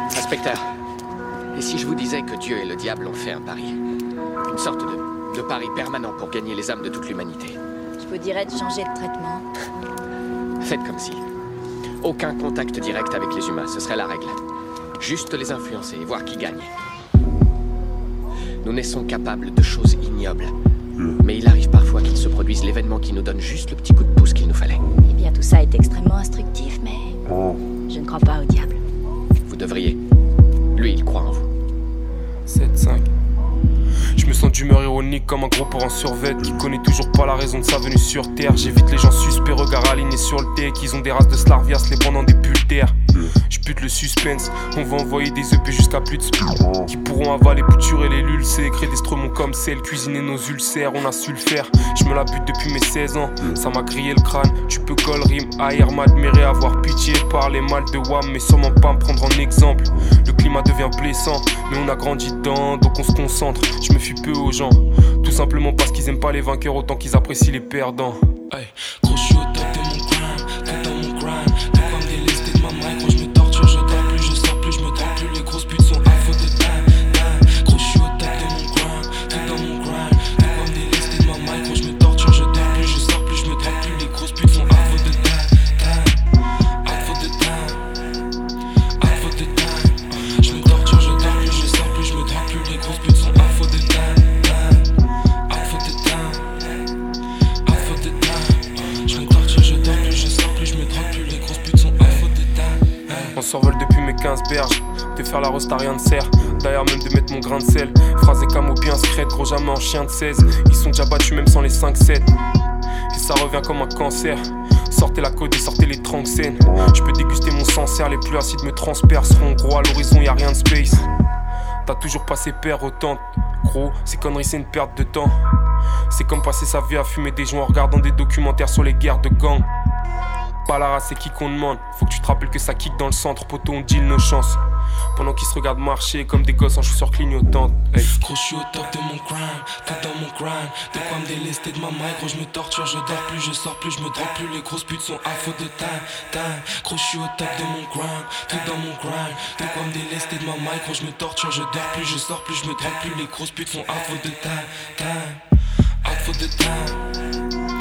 Inspecteur, et si je vous disais que Dieu et le diable ont fait un pari? Une sorte de pari permanent pour gagner les âmes de toute l'humanité. Je vous dirais de changer de traitement. Faites comme si. Aucun contact direct avec les humains, ce serait la règle. Juste les influencer et voir qui gagne. Nous naissons capables de choses ignobles. Mais il arrive parfois qu'il se produise l'événement qui nous donne juste le petit coup de pouce qu'il nous fallait. Eh bien, tout ça est extrêmement instructif, mais... je ne crois pas au diable. Vous devriez. Lui, il croit en vous. 7-5. Je me sens d'humeur ironique comme un gros porc en survêt qui connaît toujours pas la raison de sa venue sur terre. J'évite les gens suspects, regards alignés sur le thé, qu'ils ont des races de Slarvias, les pendant des bulles d'air. Je bute le suspense, on va envoyer des EP jusqu'à plus de qui pourront avaler, bouturer les lulcés, créer des stromons comme celle, cuisiner nos ulcères, on a su le faire. Je me la bute depuis mes 16 ans, ça m'a grillé le crâne. Tu peux call rime, haïr, m'admirer, avoir pitié, parler mal de WAM, mais sûrement pas me prendre en exemple. Le climat devient blessant, mais on a grandi dedans, donc on se concentre. Je me fie peu aux gens, tout simplement parce qu'ils aiment pas les vainqueurs autant qu'ils apprécient les perdants. Hey, gros, je suis au top de mon grind, tout dans mon grind. De quoi me délester de ma mic, gros, je me torture, je dors plus, je sors plus, je me drogue plus. Les grosses putes sont à faute de time. Gros, je suis au top de mon grind, tout dans mon grind. De quoi me délester de ma mic, gros, je me torture, je dors plus, je sors plus, je me drogue plus. Les grosses putes sont à faute de time. À faute de time. À faute de time. Je me torture, je dors plus, je sors plus, je me drogue plus. Les grosses putes sont à faute de time. On s'envole depuis mes 15 berges. De faire la rosta rien ne sert. D'ailleurs même de mettre mon grain de sel. Phrase et camo bien secrète. Gros jamais en chien de 16. Ils sont déjà battus même sans les 5-7. Et ça revient comme un cancer. Sortez la côte et sortez les tranxènes. Je peux déguster mon sang-serre. Les plus acides me transperceront. Gros à l'horizon y'a rien de space. T'as toujours passé père autant. Gros, ces conneries c'est une perte de temps. C'est comme passer sa vie à fumer des joints en regardant des documentaires sur les guerres de gangs. Pas la race, c'est qui qu'on demande. Faut que tu te rappelles que ça kick dans le centre. Poto, on deal nos chances. Pendant qu'ils se regardent marcher comme des gosses en chaussures clignotantes. Hey. Gros, je suis au top de mon grind, tout dans mon grind. De quoi me délester de ma mic, gros, je me torture, je dors plus, je sors plus, je me drogue plus. Les grosses putes sont à faute de time. Gros, je suis au top de mon grind, tout dans mon grind. De quoi me délester de ma mic, gros, je me torture, je dors plus, je sors plus, je me drogue plus. Les grosses putes sont à faute de time. À faute de time.